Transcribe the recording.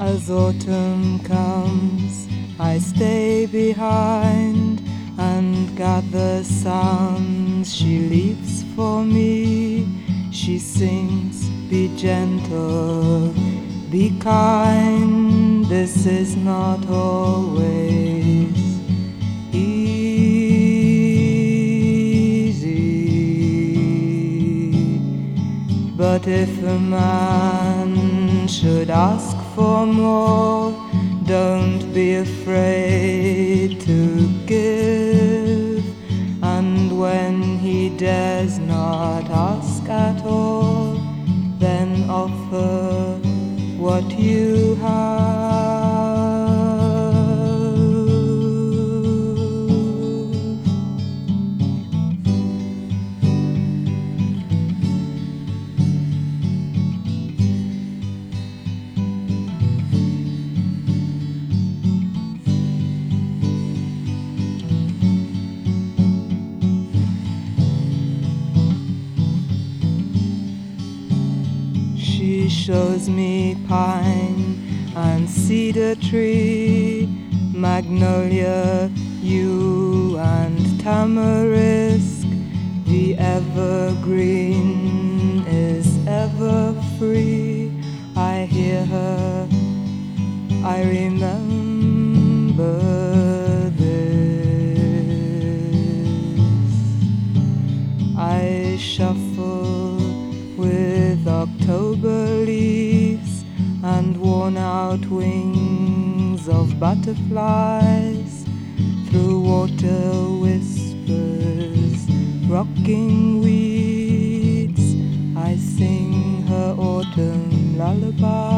As autumn comes, I stay behind and gather sounds she leaves for me. She sings, be gentle, be kind, this is not always easy. But if a man should ask for more, don't be afraid to give. And when he dares not ask at all, then offer what you have. She shows me pine and cedar tree, magnolia, yew and tamarisk. The evergreen is ever free. I hear her, I remember this. I shuffle with October leaves and worn-out wings of butterflies through water whispers, rocking weeds. I sing her autumn lullaby.